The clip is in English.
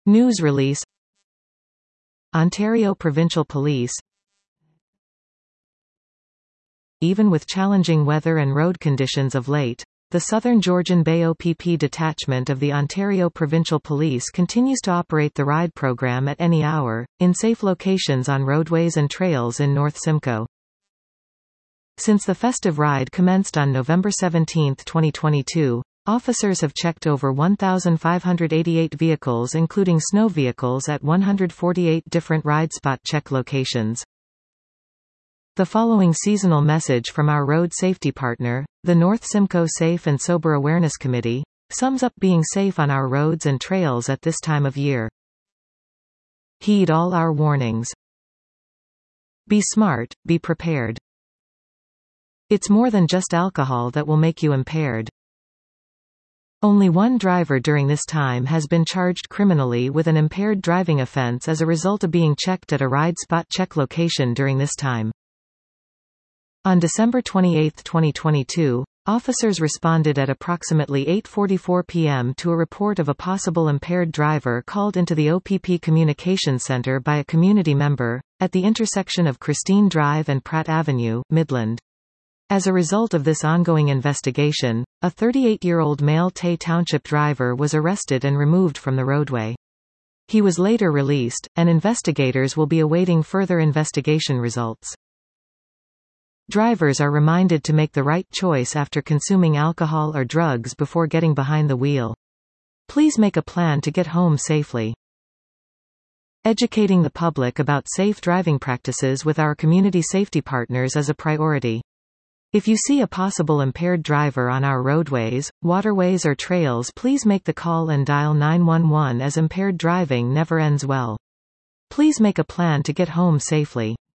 News release. Ontario Provincial Police. Even with challenging weather and road conditions of late, the Southern Georgian Bay OPP detachment of the Ontario Provincial Police continues to operate the ride program at any hour, in safe locations on roadways and trails in North Simcoe. Since the festive ride commenced on November 17, 2022, officers have checked over 1,588 vehicles including snow vehicles at 148 different ride spot check locations. The following seasonal message from our road safety partner, the North Simcoe Safe and Sober Awareness Committee, sums up being safe on our roads and trails at this time of year. Heed all our warnings. Be smart, be prepared. It's more than just alcohol that will make you impaired. Only one driver during this time has been charged criminally with an impaired driving offense as a result of being checked at a ride spot check location during this time. On December 28, 2022, officers responded at approximately 8:44 p.m. to a report of a possible impaired driver called into the OPP Communications Center by a community member, at the intersection of Christine Drive and Pratt Avenue, Midland. As a result of this ongoing investigation, a 38-year-old male Tay Township driver was arrested and removed from the roadway. He was later released, and investigators will be awaiting further investigation results. Drivers are reminded to make the right choice after consuming alcohol or drugs before getting behind the wheel. Please make a plan to get home safely. Educating the public about safe driving practices with our community safety partners is a priority. If you see a possible impaired driver on our roadways, waterways or trails, please make the call and dial 911 as impaired driving never ends well. Please make a plan to get home safely.